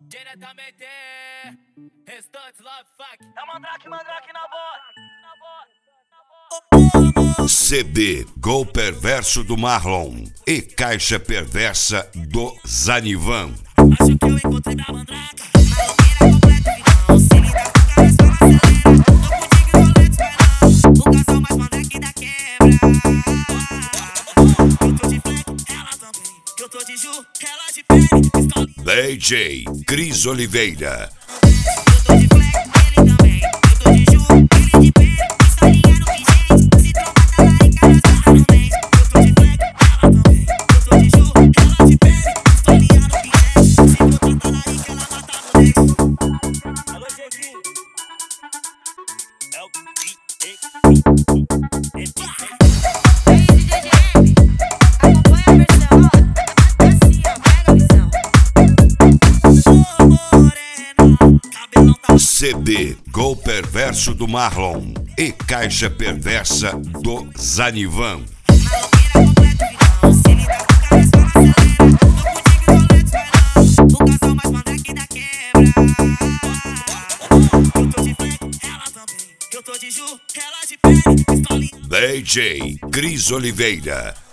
Diretamente, restantes love fuck. É o Mandrake na voz. CD Gol Perverso do Marlon e Caixa Perversa do Zanivan. Acho que eu encontrei minha mandraca. Maloqueira completa, vidão. Se ele dá com cara, espera não. Tô contigo, Rolex, vai não. O casal mais mandrake da quebra. Eu tô de fleck, ela também. Eu tô de Ju, ela de pele. DJ Cris Oliveira. Eu tô de fleck, ele também. Eu tô de Ju, ele de pele. Pistolinha no pingente. Se tromba tá larica, nós mata no mês. Eu tô de fleck, ela também. Eu tô de Ju, ela de pele. Pistolinha no pingente. Se tromba tá larica, ela mata no mês. Alô, Jequinho. É o CD Gol Perverso do Marlon e Caixa Perversa do Zanivan. DJ Cris Oliveira.